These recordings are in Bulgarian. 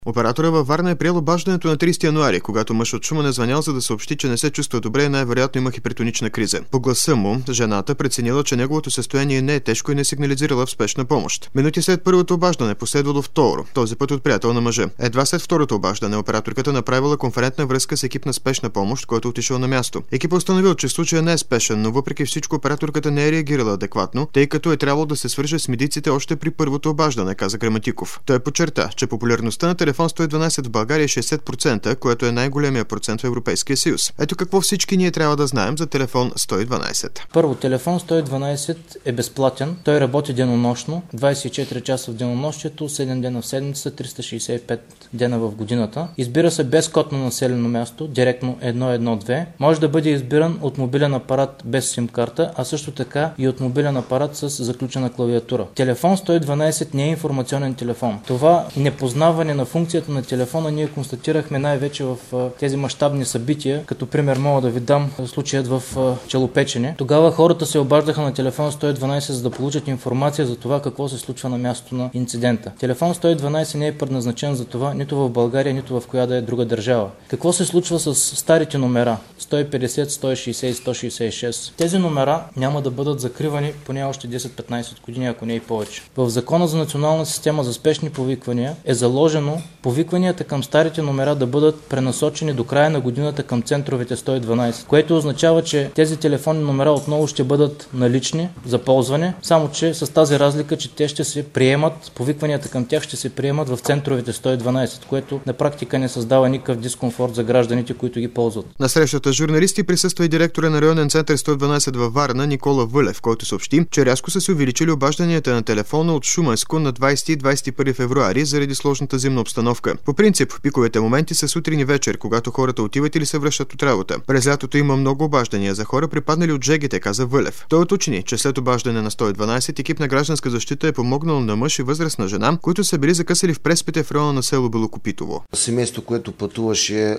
Оператора във Варна е приел обаждането на 30 януари, когато мъж от Шумен е звънял, за да съобщи, че не се чувства добре и най-вероятно има хипертонична криза. По гласа му, жената преценила, че неговото състояние не е тежко и не сигнализирала в спешна помощ. Минути след първото обаждане последвало второ, този път от приятел на мъжа. Едва след второто обаждане операторката направила конферентна връзка с екип на спешна помощ, който отишъл на място. Екип установил, че случая не е спешен, но въпреки всичко операторката не е реагирала адекватно, тъй като е трябвало да се свърже с медиците още при първото обаждане, каза Граматиков. Той подчерта, че популярността на телефон 112 в България е 60%, което е най-големия процент в Европейския съюз. Ето какво всички ние трябва да знаем за телефон 112. Първо, телефон 112 е безплатен. Той работи денонощно, 24 часа в денонощието, 7 дена в седмицата, 365 дена в годината. Избира се без код на населено място, директно 112. Може да бъде избиран от мобилен апарат без сим-карта, а също така и от мобилен апарат с заключена клавиатура. Телефон 112 не е информационен телефон. Това непознаване на функцията на телефона ние констатирахме най-вече в тези мащабни събития. Като пример мога да ви дам случаят в Челопечене. Тогава хората се обаждаха на телефон 112, за да получат информация за това какво се случва на мястото на инцидента. Телефон 112 не е предназначен за това нито в България, нито в коя да е друга държава. Какво се случва с старите номера? 150, 160 и 166. Тези номера няма да бъдат закривани поне още 10-15 години, ако не и повече. В Закона за национална система за спешни повиквания е заложено повикванията към старите номера да бъдат пренасочени до края на годината към центровете 112, което означава, че тези телефонни номера отново ще бъдат налични за ползване, само че с тази разлика, че те ще се приемат, повикванията към тях ще се приемат в центровете 112, което на практика не създава никакъв дискомфорт за гражданите, които ги ползват. На срещата журналисти присъства и директора на районен център 112 във Варна Никола Вълев, който съобщи, че рязко са се увеличили обажданията на телефона от Шуменско на 20 и 21 февруари заради сложната зимна обстановка. По принцип, пиковите моменти са сутрин и вечер, когато хората отиват или се връщат от работа. През лятото има много обаждания за хора, припаднали от жегите, каза Вълев. Той уточни, че след обаждане на 112 екип на гражданска защита е помогнал на мъж и възрастна жена, които са били закъсали в преспите в района на село Белокопитово. Семейство, което пътуваше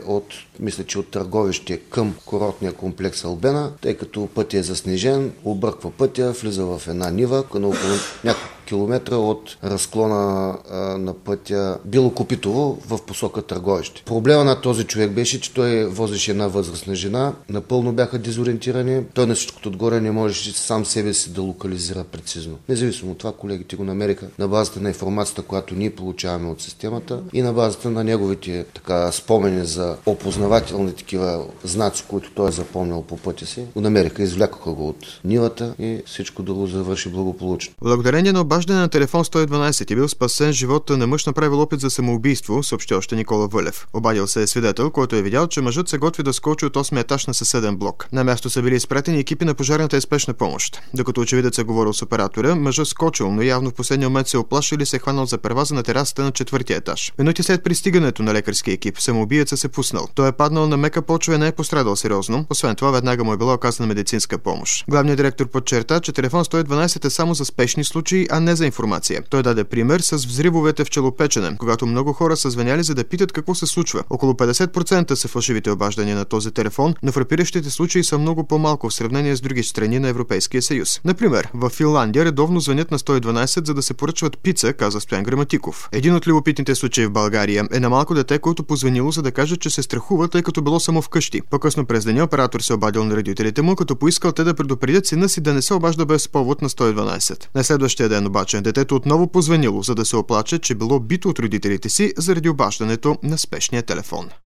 от Търговище към курортния комплекс Албена, тъй като пътя е заснежен, обърква пътя, влиза в една нива, на около няколко километра от разклона на пътя Белокопитово в посока Търговище. Проблема на този човек беше, че той возеше една възрастна жена, напълно бяха дезориентирани. Той на всичкото отгоре не можеше сам себе си да локализира прецизно. Независимо от това, колегите го намериха на базата на информацията, която ние получаваме от системата и на базата на неговите спомени за опознавателни такива знаци, които той е запомнил по пътя си. Го намериха, извлякоха го от нивата и всичко да го завърши благополучно. Благодарение на обаждане на телефон 112 е бил спасен живота на мъж, направил опит за самоубийство, съобщи още Никола Вълев. Обадил се е свидетел, който е видял, че мъжът се готви да скочи от 8 етаж на съседен блок. На място са били изпратени екипи на пожарната и спешна помощ. Докато очевидец е говорил с оператора, мъжът скочил, но явно в последния момент се оплашил и се хванал за перваза на терасата на 4-ти етаж. Минути след пристигането на лекарския екип, самоубиецът се пуснал. Той е паднал на мека почва и не е пострадал сериозно. Освен това, веднага му е била оказана медицинска помощ. Главният директор подчерта, че телефон 112 е само за спешни случаи, а не за информация. Той даде пример с взривовете в Челопечене, когато много хора са звъняли, за да питат какво се случва. Около 50% са фалшивите обаждания на този телефон, но фрапиращите случаи са много по-малко в сравнение с други страни на Европейския съюз. Например, в Финландия редовно звънят на 112, за да се поръчват пица, каза Стоян Граматиков. Един от любопитните случаи в България е на малко дете, който позвънило, за да каже, че се страхува, тъй като било само вкъщи. По-късно през деня оператор се обадил на родителите му, като поискал те да предупредят сина си да не се обажда без повод на 112. На следващия ден обаче детето отново позвънило, за да се оплаче, че било бито от родителите си заради обаждането на спешния телефон.